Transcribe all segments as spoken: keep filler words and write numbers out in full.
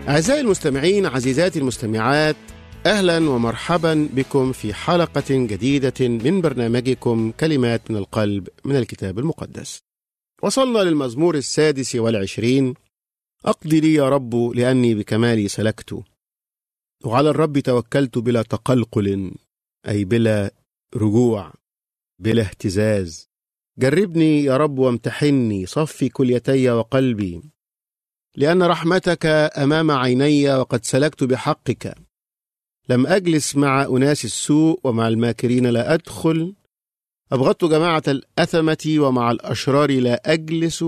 أعزائي المستمعين، عزيزاتي المستمعات، أهلا ومرحبا بكم في حلقة جديدة من برنامجكم كلمات من القلب من الكتاب المقدس. وصلنا للمزمور السادس والعشرين: أقضي لي يا رب لأني بكمالي سلكت، وعلى الرب توكلت بلا تقلقل، أي بلا رجوع، بلا اهتزاز. جربني يا رب وامتحني، صفي كليتي وقلبي، لأن رحمتك أمام عيني وقد سلكت بحقك. لم أجلس مع أناس السوء ومع الماكرين لا أدخل. أبغضت جماعة الأثمة ومع الأشرار لا أجلس.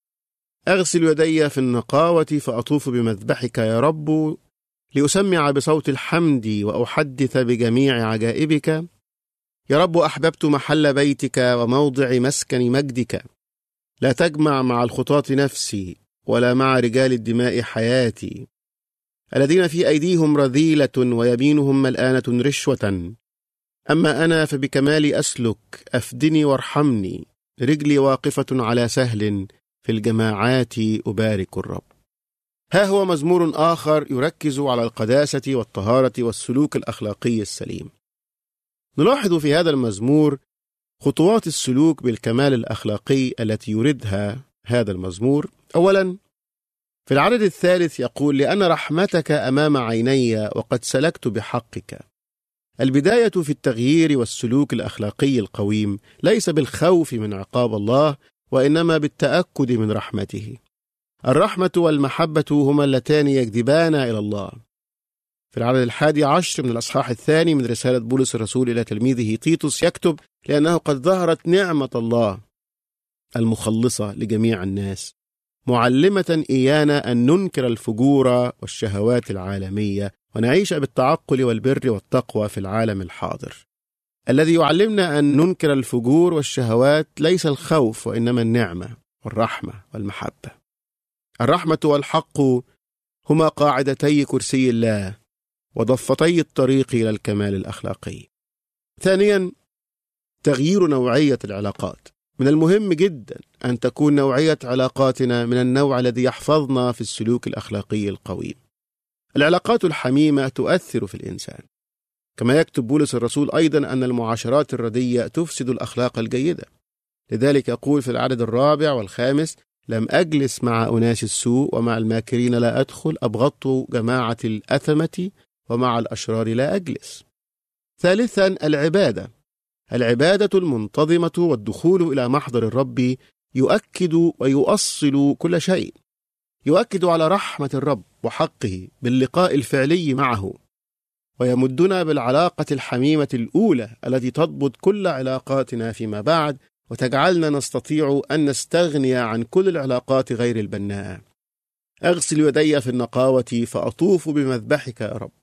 أغسل يدي في النقاوة فأطوف بمذبحك يا رب، لأسمع بصوت الحمد وأحدث بجميع عجائبك. يا رب أحببت محل بيتك وموضع مسكن مجدك. لا تجمع مع الخطاة نفسي، ولا مع رجال الدماء حياتي، الذين في أيديهم رذيلة ويمينهم ملآنة رشوة. أما أنا فبكمالي أسلك، أفدني وارحمني، رجلي واقفة على سهل، في الجماعات أبارك الرب. ها هو مزمور آخر يركز على القداسة والطهارة والسلوك الأخلاقي السليم. نلاحظ في هذا المزمور خطوات السلوك بالكمال الأخلاقي التي يردها هذا المزمور. أولا، في العدد الثالث يقول: لأن رحمتك أمام عيني وقد سلكت بحقك. البداية في التغيير والسلوك الأخلاقي القويم ليس بالخوف من عقاب الله، وإنما بالتأكد من رحمته. الرحمة والمحبة هما اللتان يجذبان إلى الله. في العدد الحادي عشر من الأصحاح الثاني من رسالة بولس الرسول إلى تلميذه تيتوس يكتب: لأنه قد ظهرت نعمة الله المخلصة لجميع الناس، معلمة إيانا أن ننكر الفجور والشهوات العالمية ونعيش بالتعقل والبر والتقوى في العالم الحاضر. الذي يعلمنا أن ننكر الفجور والشهوات ليس الخوف، وإنما النعمة والرحمة والمحبة. الرحمة والحق هما قاعدتي كرسي الله وضفتي الطريق إلى الكمال الأخلاقي. ثانيا، تغيير نوعية العلاقات. من المهم جدا أن تكون نوعية علاقاتنا من النوع الذي يحفظنا في السلوك الأخلاقي القويم. العلاقات الحميمة تؤثر في الإنسان، كما يكتب بولس الرسول أيضا أن المعاشرات الردية تفسد الأخلاق الجيدة. لذلك يقول في العدد الرابع والخامس: لم أجلس مع أناس السوء ومع الماكرين لا أدخل. أبغضت جماعة الأثمة ومع الأشرار لا أجلس. ثالثا، العبادة. العبادة المنتظمة والدخول إلى محضر الرب يؤكد ويؤصل كل شيء. يؤكد على رحمة الرب وحقه باللقاء الفعلي معه، ويمدنا بالعلاقة الحميمة الأولى التي تضبط كل علاقاتنا فيما بعد، وتجعلنا نستطيع أن نستغني عن كل العلاقات غير البناءة. أغسل يدي في النقاوة فأطوف بمذبحك يا رب،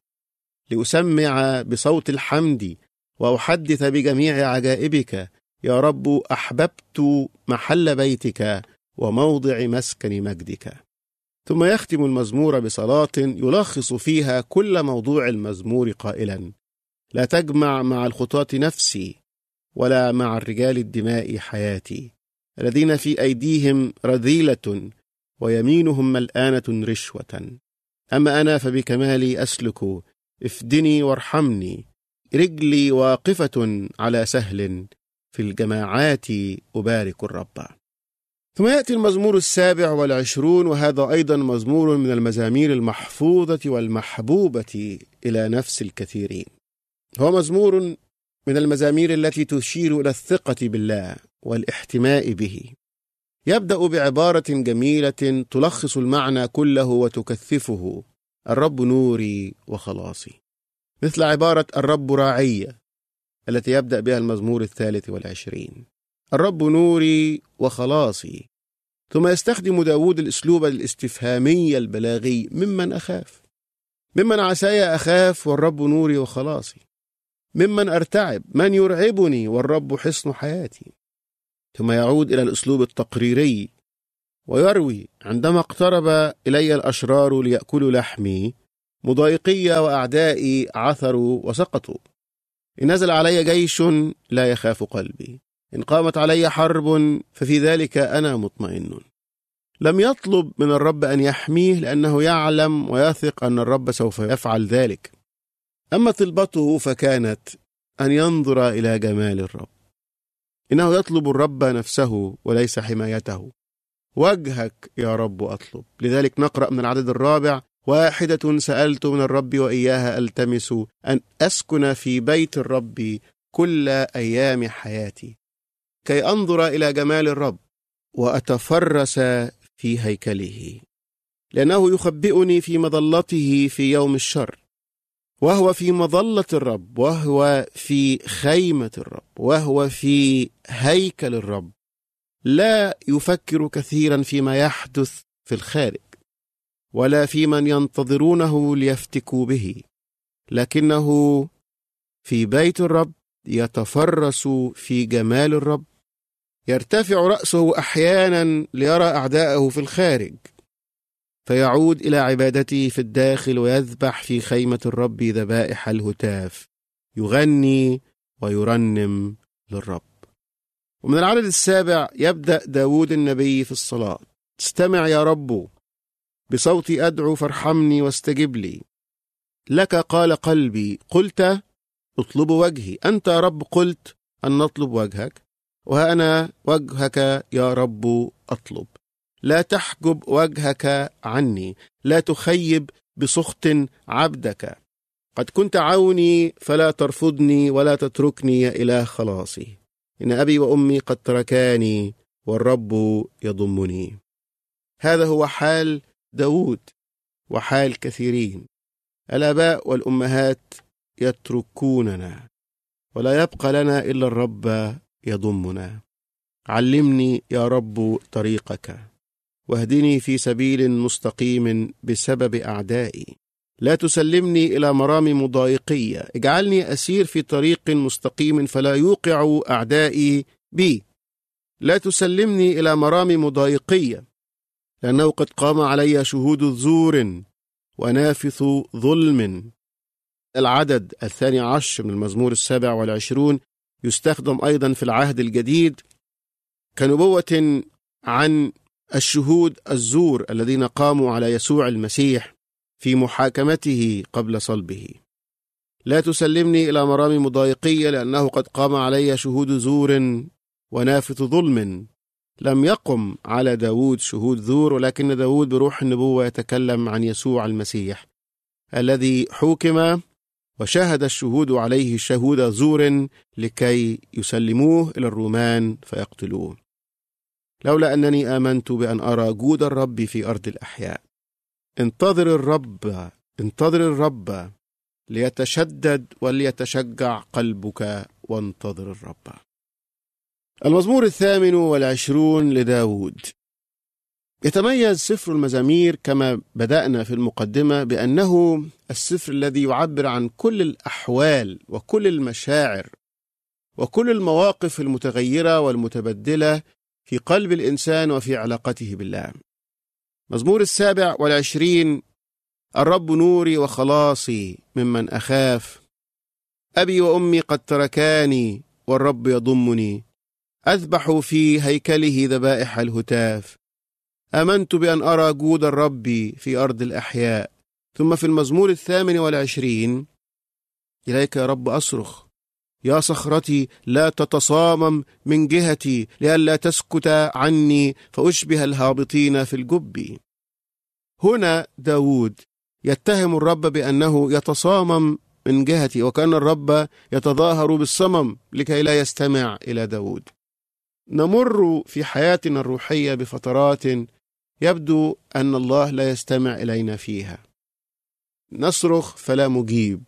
لأسمع بصوت الحمد وأحدث بجميع عجائبك. يا رب أحببت محل بيتك وموضع مسكن مجدك. ثم يختم المزمور بصلاة يلخص فيها كل موضوع المزمور قائلا: لا تجمع مع الخطاة نفسي، ولا مع الرجال الدماء حياتي، الذين في أيديهم رذيلة ويمينهم ملآنة رشوة. أما أنا فبكمالي أسلك، افدني وارحمني، رجلي واقفة على سهل، في الجماعات أبارك الرب. ثم يأتي المزمور السابع والعشرون، وهذا أيضا مزمور من المزامير المحفوظة والمحبوبة إلى نفس الكثيرين. هو مزمور من المزامير التي تشير إلى الثقة بالله والاحتماء به. يبدأ بعبارة جميلة تلخص المعنى كله وتكثفه: الرب نوري وخلاصي، مثل عبارة الرب راعية التي يبدأ بها المزمور الثالث والعشرين: الرب نوري وخلاصي. ثم يستخدم داود الأسلوب الاستفهامي البلاغي: ممن أخاف؟ ممن عساي أخاف والرب نوري وخلاصي؟ ممن أرتعب؟ من يرعبني والرب حصن حياتي؟ ثم يعود إلى الأسلوب التقريري ويروي: عندما اقترب إلي الأشرار ليأكلوا لحمي، مضايقي وأعدائي عثروا وسقطوا. إن نزل علي جيش لا يخاف قلبي، إن قامت علي حرب ففي ذلك أنا مطمئن. لم يطلب من الرب أن يحميه لأنه يعلم ويثق أن الرب سوف يفعل ذلك. أما طلبته فكانت أن ينظر إلى جمال الرب. إنه يطلب الرب نفسه وليس حمايته. وجهك يا رب أطلب. لذلك نقرأ من العدد الرابع: واحدة سألت من الرب وإياها ألتمس، أن أسكن في بيت الرب كل أيام حياتي، كي أنظر إلى جمال الرب وأتفرس في هيكله، لأنه يخبئني في مظلته في يوم الشر، وهو في مظلة الرب، وهو في خيمة الرب، وهو في هيكل الرب. لا يفكر كثيرا فيما يحدث في الخارج، ولا في من ينتظرونه ليفتكوا به، لكنه في بيت الرب يتفرس في جمال الرب. يرتفع رأسه أحيانا ليرى أعداءه في الخارج، فيعود إلى عبادته في الداخل ويذبح في خيمة الرب ذبائح الهتاف، يغني ويرنم للرب. ومن العدد السابع يبدأ داود النبي في الصلاة: استمع يا رب، بصوتي أدعو فارحمني واستجب لي. لك قال قلبي، قلت اطلب وجهي. أنت يا رب قلت أن نطلب وجهك، وها أنا وجهك يا رب أطلب. لا تحجب وجهك عني، لا تخيب بسخط عبدك. قد كنت عوني فلا ترفضني، ولا تتركني يا إله خلاصي. إن أبي وأمي قد تركاني، والرب يضمني. هذا هو حال داود وحال كثيرين. الآباء والأمهات يتركوننا، ولا يبقى لنا إلا الرب يضمنا. علمني يا رب طريقك، واهدني في سبيل مستقيم بسبب أعدائي. لا تسلمني إلى مرام مضايقية، اجعلني أسير في طريق مستقيم فلا يوقع أعدائي بي. لا تسلمني إلى مرام مضايقية، لأنه قد قام علي شهود زور ونافث ظلم. العدد الثاني عشر من المزمور السابع والعشرون يستخدم أيضا في العهد الجديد كنبوة عن الشهود الزور الذين قاموا على يسوع المسيح في محاكمته قبل صلبه. لا تسلمني إلى مرام مضايقية، لأنه قد قام علي شهود زور ونافث ظلم. لم يقم على داود شهود زور، ولكن داود بروح النبوة يتكلم عن يسوع المسيح الذي حوكم وشهد الشهود عليه شهود زور لكي يسلموه إلى الرومان فيقتلوه. لولا أنني آمنت بأن أرى جود الرب في أرض الأحياء. انتظر الرب، انتظر الرب، ليتشدد وليتشجع قلبك، وانتظر الرب. المزمور الثامن والعشرون لداود. يتميز سفر المزامير كما بدأنا في المقدمة بأنه السفر الذي يعبر عن كل الأحوال وكل المشاعر وكل المواقف المتغيرة والمتبدلة في قلب الإنسان وفي علاقته بالله. مزمور السابع والعشرين: الرب نوري وخلاصي ممن أخاف. أبي وأمي قد تركاني، والرب يضمني. أذبح في هيكله ذبائح الهتاف. آمنت بأن أرى جود الرب في أرض الأحياء. ثم في المزمور الثامن والعشرين: إليك يا رب أصرخ، يا صخرتي لا تتصامم من جهتي، لئلا تسكت عني فأشبه الهابطين في الجب. هنا داود يتهم الرب بأنه يتصامم من جهتي، وكأن الرب يتظاهر بالصمم لكي لا يستمع إلى داود. نمر في حياتنا الروحية بفترات يبدو أن الله لا يستمع إلينا فيها. نصرخ فلا مجيب،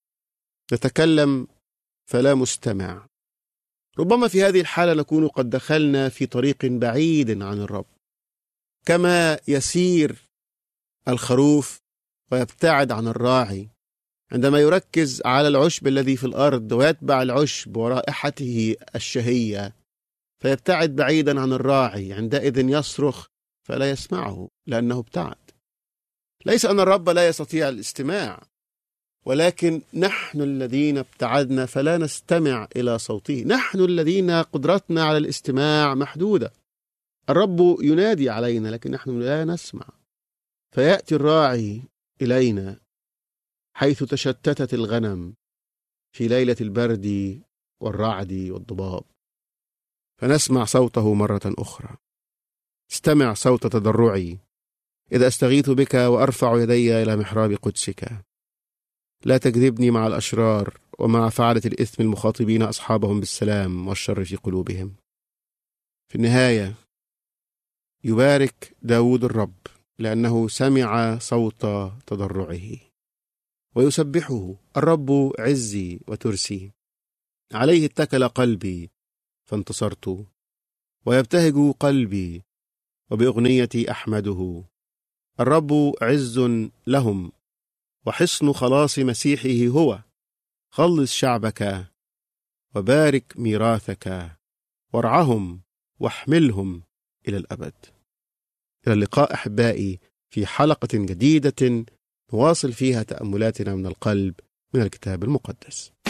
نتكلم فلا مستمع. ربما في هذه الحالة نكون قد دخلنا في طريق بعيد عن الرب، كما يسير الخروف ويبتعد عن الراعي عندما يركز على العشب الذي في الأرض ويتبع العشب ورائحته الشهية، فيبتعد بعيدا عن الراعي. عندئذ يصرخ فلا يسمعه لأنه ابتعد. ليس أن الرب لا يستطيع الاستماع، ولكن نحن الذين ابتعدنا فلا نستمع إلى صوته. نحن الذين قدرتنا على الاستماع محدودة. الرب ينادي علينا لكن نحن لا نسمع، فيأتي الراعي إلينا حيث تشتتت الغنم في ليلة البرد والرعد والضباب، فنسمع صوته مرة أخرى. استمع صوت تضرعي إذا أستغيث بك وأرفع يدي إلى محراب قدسك. لا تجذبني مع الأشرار ومع فعلة الإثم المخاطبين أصحابهم بالسلام والشر في قلوبهم. في النهاية يبارك داود الرب لأنه سمع صوت تضرعه، ويسبحه. الرب عزي وترسي، عليه اتكل قلبي فانتصرت، ويبتهج قلبي وبأغنيتي أحمده. الرب عز لهم وحصن خلاص مسيحه هو. خلص شعبك وبارك ميراثك، وارعهم واحملهم إلى الأبد. إلى اللقاء أحبائي في حلقة جديدة نواصل فيها تأملاتنا من القلب من الكتاب المقدس.